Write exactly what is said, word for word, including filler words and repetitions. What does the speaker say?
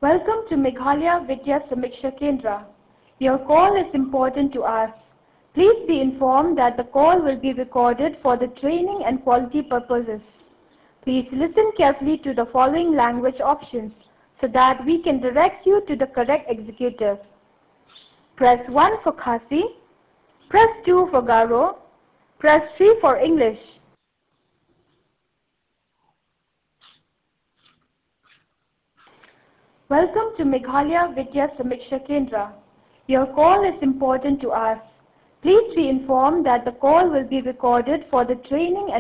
Welcome to Meghalaya Vidya Samiksha Kendra. Your call is important to us. Please be informed that the call will be recorded for the training and quality purposes. Please listen carefully to the following language options so that we can direct you to the correct executive. Press one for Khasi, press two for Garo, press three for English. Welcome to Meghalaya Vidya Samiksha Kendra. Your call is important to us. Please be informed that the call will be recorded for the training and